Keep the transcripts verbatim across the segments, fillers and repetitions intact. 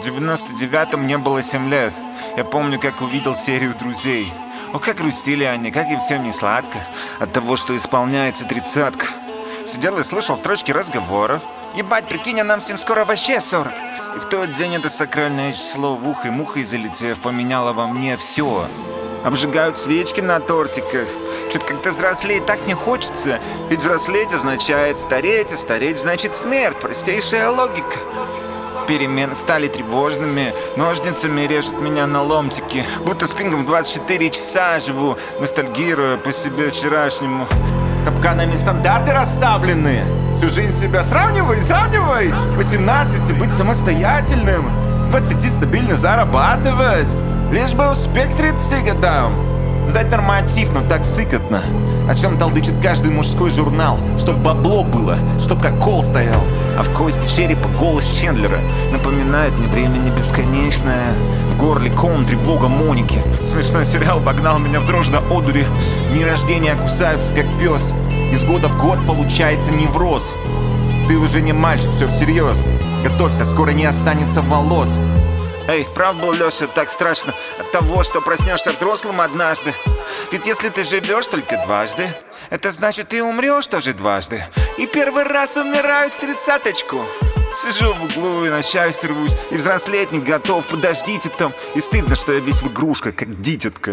девяносто девятом мне было семь лет. Я помню, как увидел серию «Друзей». О, как грустили они, как им всем не сладко от того, что исполняется тридцатка. Сидел и слушал строчки разговоров. Ебать, прикинь, а нам всем скоро вообще сорок. И в тот день это сакральное число в ухо и мухой залетев поменяло во мне все. Обжигают свечки на тортиках. Чё-то как-то взрослеть так не хочется. Ведь взрослеть означает стареть, а стареть значит смерть. Простейшая логика. Перемены стали тревожными. Ножницами режут меня на ломтики. Будто с пингом двадцать четыре часа живу, ностальгируя по себе вчерашнему. Капканами стандарты расставлены. Всю жизнь себя сравнивай, сравнивай. восемнадцати быть самостоятельным, двадцати стабильно зарабатывать. Лишь бы успеть к тридцати годам сдать норматив, но так сыкотно. О чем толдычит каждый мужской журнал. Чтоб бабло было, чтоб как кол стоял. А в кости черепа голос Чендлера напоминает мне время не бесконечное. В горле ком, тревога Моники. Смешной сериал вогнал меня в дрожь до одури. Дни рождения кусаются как пес. Из года в год получается невроз. Ты уже не мальчик, все всерьез. Готовься, скоро не останется волос. Эй, прав был Леша, так страшно от того, что проснешься взрослым однажды. Ведь если ты живешь только дважды, это значит ты умрешь тоже дважды. И первый раз умираю в тридцаточку. Сижу в углу и на счастье рвусь. И взрослеть не готов, подождите там. И стыдно, что я весь в игрушках, как дитятка.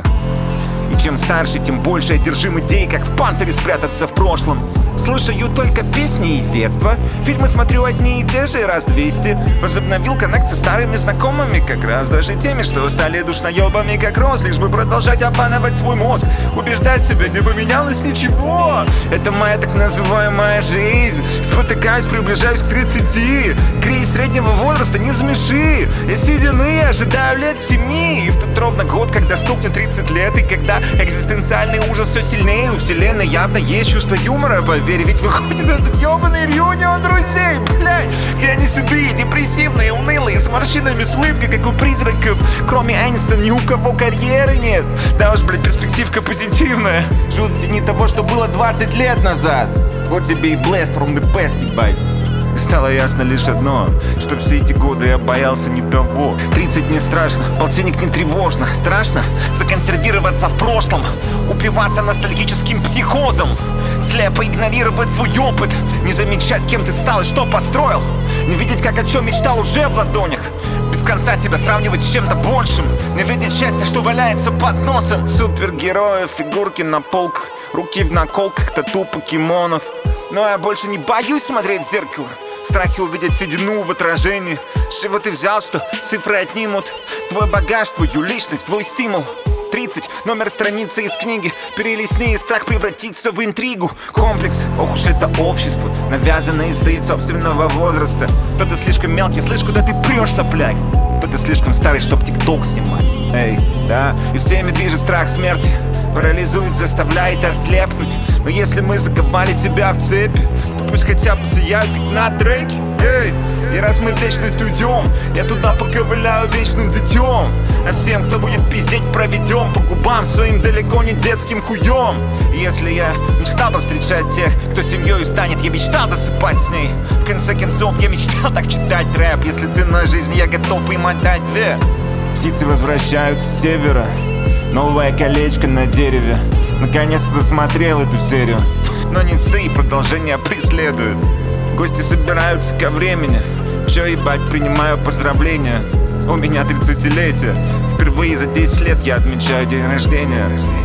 И чем старше, тем больше я одержим идей, как в панцире спрятаться в прошлом. Слушаю только песни из детства. Фильмы смотрю одни и те же раз двести. Возобновил коннект со старыми знакомыми, как раз даже теми, что стали душноебами, как роз. Лишь бы продолжать обманывать свой мозг, убеждать себя, не поменялось ничего. Это моя так называемая жизнь. Спотыкаюсь, приближаюсь к тридцати. Кризис среднего возраста, не смеши. Я седины, ожидаю лет семи. И в тот ровно год, когда стукнет тридцать лет, и когда экзистенциальный ужас все сильнее, у вселенной явно есть чувство юмора, поверь. Ведь выходит этот ебаный реюнион друзей, блядь. Где они седые, депрессивные, унылые, с морщинами, с улыбкой, как у призраков. Кроме Энистона ни у кого карьеры нет. Да уж, блядь, перспективка позитивная. Живут в тени того, что было двадцать лет назад. Вот тебе и blessed from the best, ебать. Стало ясно лишь одно, что все эти годы я боялся не того. Тридцать не страшно, полтинник не тревожно. Страшно законсервироваться в прошлом, упиваться ностальгическим психозом, слепо игнорировать свой опыт, не замечать, кем ты стал и что построил, не видеть, как о чем мечтал уже в ладонях, без конца себя сравнивать с чем-то большим, не видеть счастья, что валяется под носом. Супергерои, фигурки на полках, руки в наколках, тату покемонов. Но я больше не боюсь смотреть в зеркало, в страхе увидеть седину в отражении. С чего ты взял, что цифры отнимут твой багаж, твою личность, твой стимул? тридцать, номер страницы из книги. Перелистни, и страх превратится в интригу. Комплекс, ох уж это общество, навязанное из собственного возраста. То ты слишком мелкий, слышь, куда ты прешь, сопляк. То ты слишком старый, чтоб тикток снимать. Эй, да, и всеми движет страх смерти. Парализует, заставляет ослепнуть. Но если мы заковали себя в цепи, то пусть хотя бы сияют, как на треке. Эй, и раз мы в вечность уйдем, я туда поковыляю вечным детем. А всем, кто будет пиздеть, проведем по губам своим далеко не детским хуем. И если я мечтал повстречать тех, кто семьей станет, я мечтал засыпать с ней. В конце концов, я мечтал так читать рэп. Если ценой жизни я готов им отдать две. Птицы возвращаются с севера, новое колечко на дереве. Наконец-то досмотрел эту серию, но не ссы, продолжение преследует. Гости собираются ко времени. Чё, ебать, принимаю поздравления. У меня тридцатилетие. Впервые за десять лет я отмечаю день рождения.